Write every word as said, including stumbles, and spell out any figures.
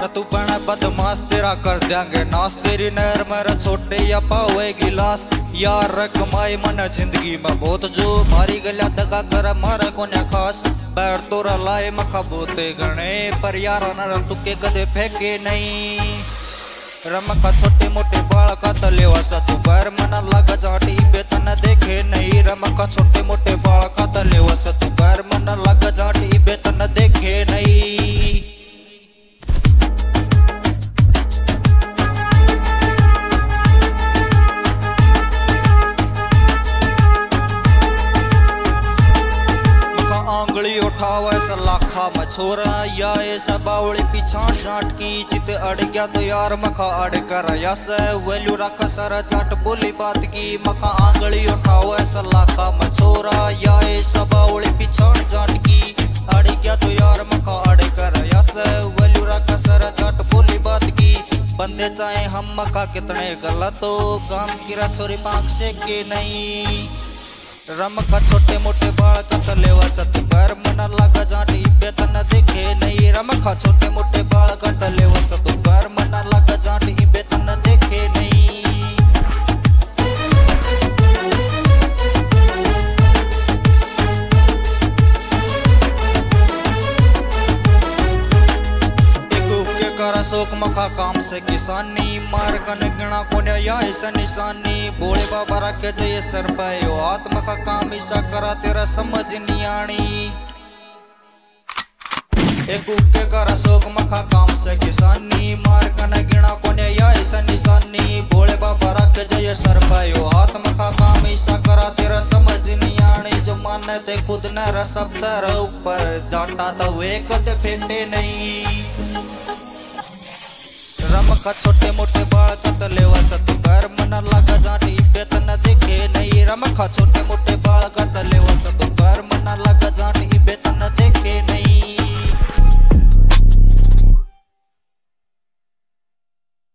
तू बना बदमाश तेरा कर देंगे नाश। तेरी नहर मेरा छोटे या पावे गिलास। यार कमाई मन जिंदगी में बहुत जो मारी गलिया दगा कर मारा कोन्या खास। पैर तोरा लाए मखा बोते गणे पर यार न तुके कदे फेंके नहीं। रमका छोटे मोटे बाल का तलेवा सा तू पैर मना लगा जाटी बेतन देखे नहीं। रमका छोटे मोटे बाल का तलेवा सा तू पैर मना लगा जाटी बेतन देखे नहीं। आंगली उठावे सलाखा मछोरा या ऐसा बावली पिछाड़ जाट की जिते अड़ गया तो यार मखा अड़ कर यस वैल्यू रखा सर जाट बोली बात की। मखा आंगली उठावे सलाखा मछोरा या ऐसा बावली पिछाड़ जाट की अड़ गया तो यार मखा अड़ कर यस वैल्यू रखा सर जाट बोली बात की। बंदे चाहे हम मखा कितने गलत हो काम किरा छोरी पांख से के नहीं। रमका छोटे मोटे बाल का तलेवा सत पैर मना लगा जाटी बेतन देखे नहीं। रमका छोटे मोटे बाल का तलेवा सत पैर मना लगा जाटी बेतन देखे नहीं। शोक मखा काम से किसानी मार कन गिना कोने या ऐसा निशानी। भोले बाबा रखे जय सर पायो आत्मा का काम ईसा करा तेरा समझ नहीं आनी। एक के करा शोक मखा काम से किसानी मार कन गिना कोने या ऐसा निशानी। भोले बाबा रखे जय सर पायो आत्मा का काम ईसा करा तेरा समझ नहीं आनी। जो माने ते खुद न रसब तेरे ऊपर जाटा तो वे कद फेंटे नहीं। रमका छोटे मोटे बाल का तलेवा सत पैर मना लगा जाटी